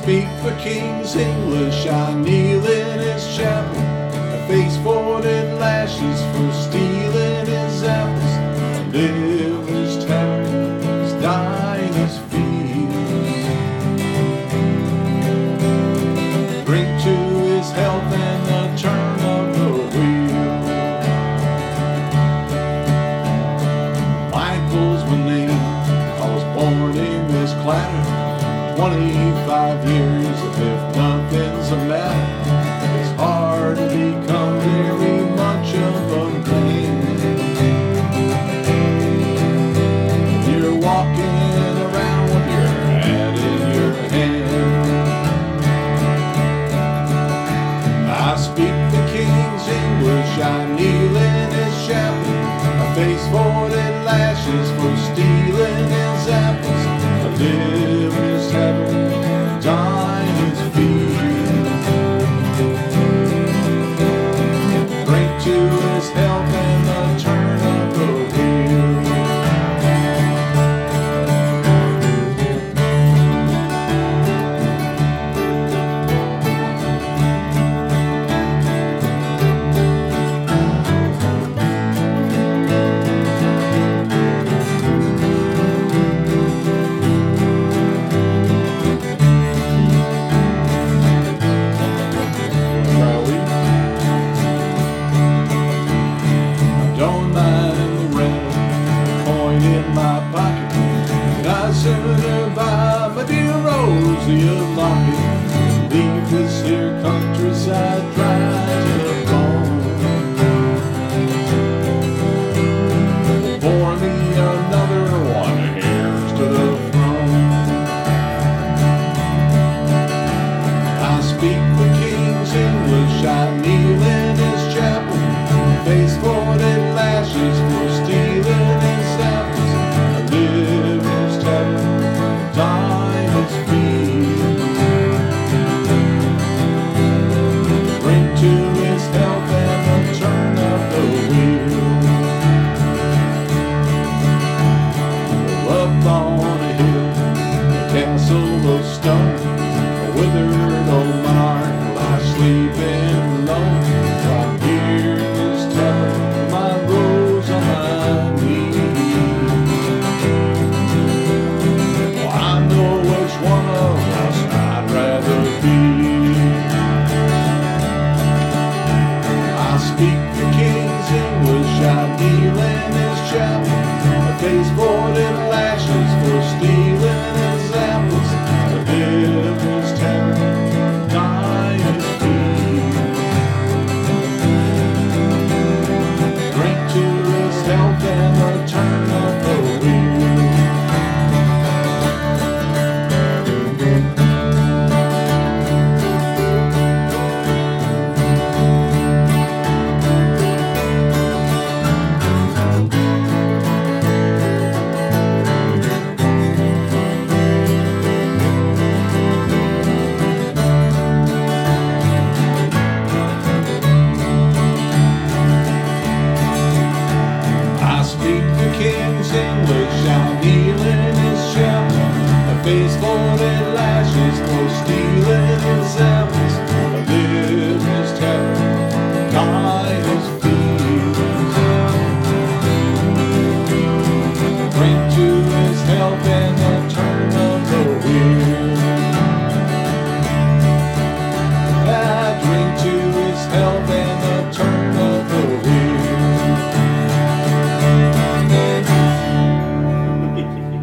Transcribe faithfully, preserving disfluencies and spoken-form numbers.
speak the King's English, I kneel in his chapel. I face forty lashes for stealing his apples. I live in his tavern, he's dying his fields. Drink to his health and the turn of the wheel. Michael's my name, I was born in this clatter. Twenty-five years as if nothing's the matter. It's hard to become very much of a man. You're walking around with your hat in your hand. I speak the King's English, I kneel in his chapel. I face forty lashes for stealing his apples. I live in his tavern, die in his fields. Drink to his health and the turn of the wheel. Don't mind the rental, coin in my pocket, and I'd sooner buy my dear Rosie a locket than leave this here countryside